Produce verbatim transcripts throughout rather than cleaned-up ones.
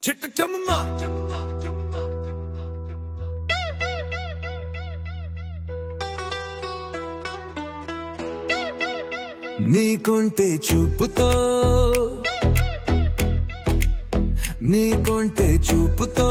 చిట్టమ్మ నీకుంటే చూపుతో నీకుంటే చూపుతో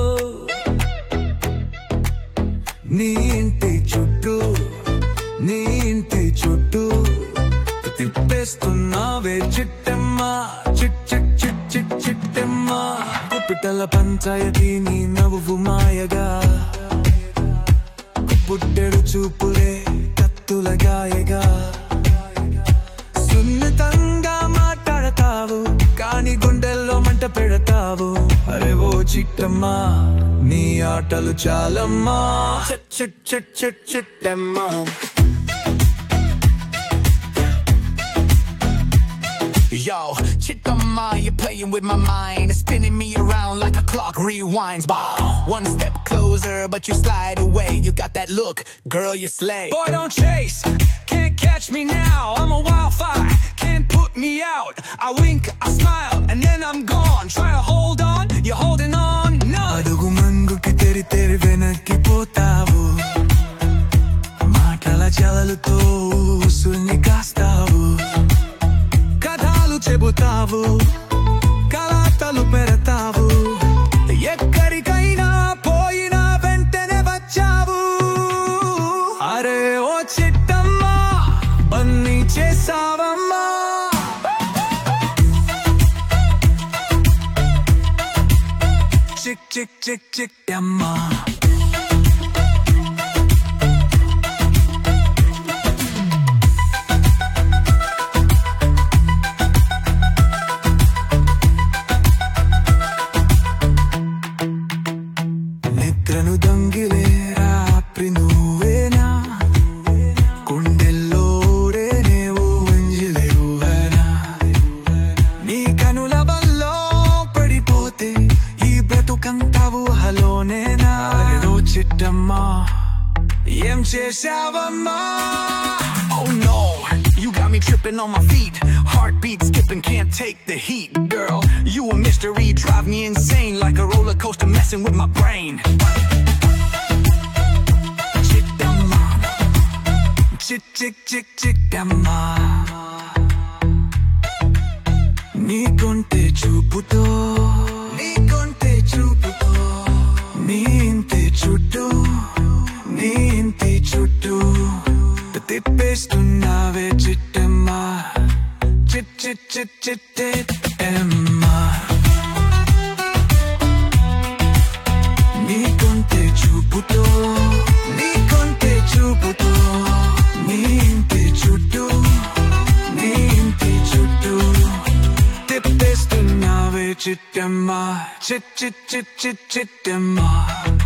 నీ ఇంటి చుట్టూ నీ ఇంటి చుట్టూ తిప్పేస్తున్నావే చిట్టమ్మ చిట్ చిట్ చిట్ చిట్ చిట్టమ్మ కుప్పిటల పంచాయతీ నీ నవ్వు మాయగా పుట్టెడు చూపులే కత్తుల గాయగా సున్నితంగా మాట్లాడతావు కాని గుండెల్లో మంట పెడతావు అరే ఓ చిట్టమ్మా నీ ఆటలు చాలమ్మా చిట్ చిట్ చిట్ చిట్ Chittamma Yo, Chitama, you're playing with my mind, spinning me around like a clock rewinds. Bow. One step closer, but you slide away. You got that look, girl, you slay. Boy, don't chase, can't catch me now. I'm a wildfire, can't put me out. I wink, I smile, and then I'm gone. Try to hold on, you're holding on. No. అడుగు మంగుకి తెరి తెరి వెనక్కి పోతావు మాటల చలలతో ఉసుల్ని కాస్తావు చెబుతావు కలాటలు పెడతావు ఎక్కడికైనా పోయినా వెంటనే వచ్చావు అరే ఓ చిట్టమ్మా బన్నీ చేసావమ్మా చిక్ చిక్ చిక్ చిట్టమ్మా నిద్రను దొంగిలే రాత్రి నువ్వేనా గుండెల్లోడే ఓ వెంజిలేవువేనా నీ కనుల వల్లో పడిపోతే ఈ బ్రతుకంతావు హలోనేనా ఓ చిట్టమ్మా ఏం చేశావమ్మా Oh no, you got me tripping on my feet. Heartbeat skipping, can't take the heat. Girl, you a mystery, drive me insane like a roller coaster messing with my brain. Chittamma, చిక్ చిక్ చిక్ చిట్టమ్మా నీకుంటే చూపుతో నీకుంటే చూపుతో నీ ఇంటి చుట్టూ నీ ఇంటి చుట్టూ తిప్పేస్తున్నావే చిట్టమ్మా చిట్ చిట్ చిట్ చిట్టమ్మా నీకుంటే చూపుతో నీకుంటే చూపుతో నీ ఇంటి చుట్టూ నీ ఇంటి చుట్టూ తిప్పేస్తున్నావే చిట్టమ్మా చిట్ చిట్ చిట్ చిట్ చిట్టమ్మా